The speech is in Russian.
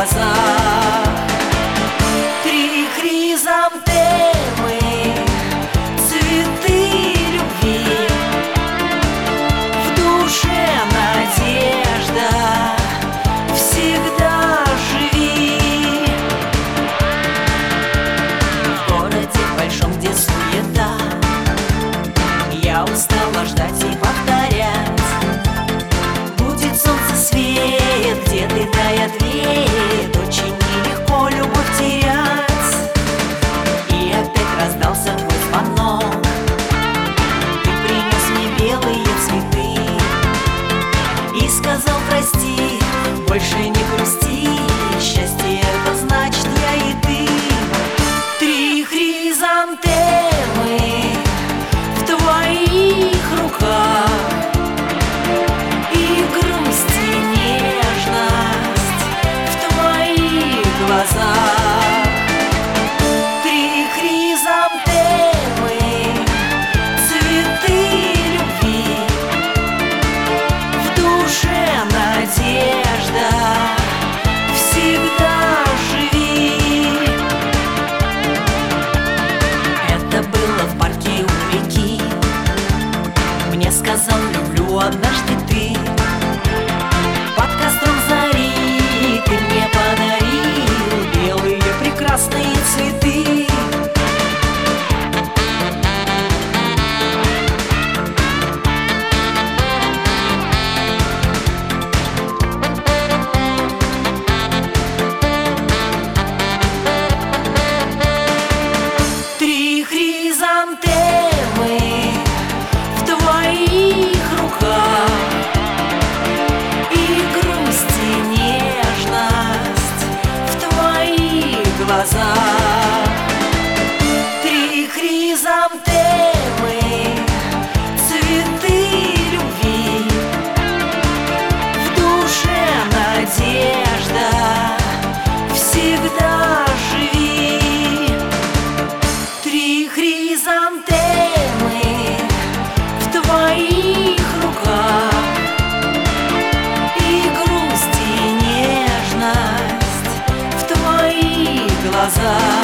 глазах. Три хризантемы, цветы любви, в душе надежда, всегда живи. В городе большом, где суета, я устала ждать и повторять. Будет солнце свет, где ты дай ответ. Очень нелегко любовь терять. И опять раздался твой звонок. Ты принес мне белые цветы и сказал прости, больше не грусти. Счастье — это значит я и ты. Три хризантемы в твоих руках, и грусть, и нежность в твоих глазах. Три хризантемы, цветы любви, в душе надежда, всегда живи. Это было в парке у реки. Мне сказал люблю однажды ты. Под костром зари ты мне подарил белые прекрасные цветы. Три хризантемы в твоих руках, и грусть, и нежность в твоих глазах. Три хризантемы, цветы любви, в душе надежда, всегда живи. Три хризантемы в твоих руках, и грусть, и нежность в твоих глазах.